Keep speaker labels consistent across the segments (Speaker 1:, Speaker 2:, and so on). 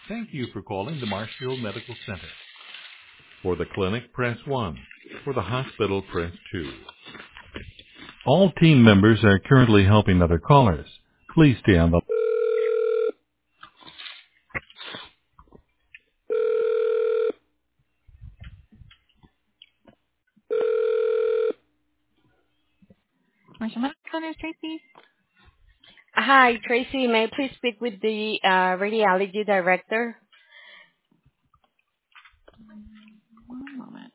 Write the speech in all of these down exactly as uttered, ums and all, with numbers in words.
Speaker 1: Thank you for calling the Marshfield Medical Center. For the clinic, press one. For the hospital, press two. All team members are currently helping other callers. Please stay on the... Marshall Medical Center, Tracy.
Speaker 2: Hi, Tracy. May I please speak with the uh, radiology director?
Speaker 1: One moment.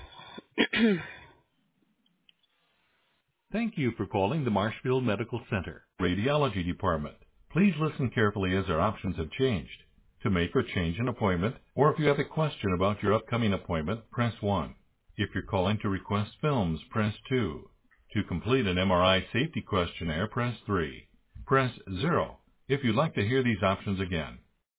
Speaker 1: Thank you for calling the Marshfield Medical Center Radiology Department. Please listen carefully as our options have changed. To make or change an appointment, or if you have a question about your upcoming appointment, press one. If you're calling to request films, press two. To complete an M R I safety questionnaire, press three. Press zero if you'd like to hear these options again.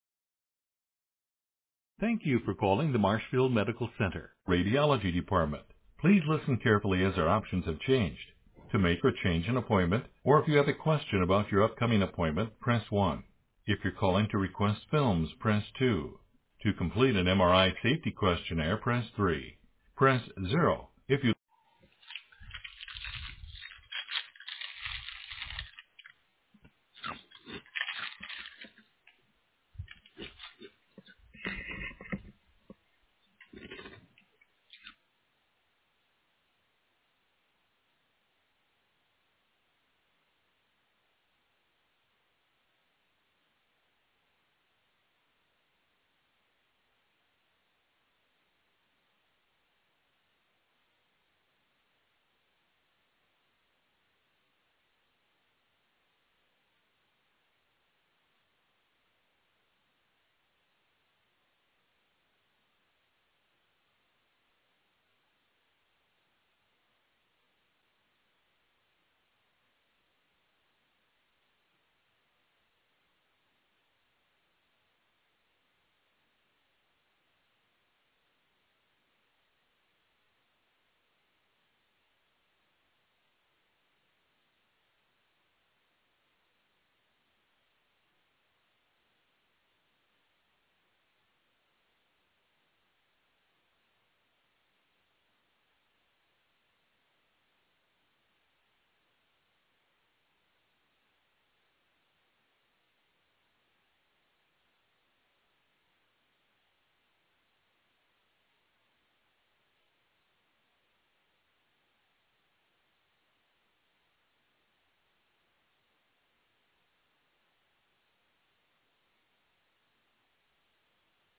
Speaker 1: Thank you for calling the Marshfield Medical Center Radiology Department. Please listen carefully as our options have changed. To make or change an appointment, or if you have a question about your upcoming appointment, press one. If you're calling to request films, press two. To complete an M R I safety questionnaire, press three. Press zero if you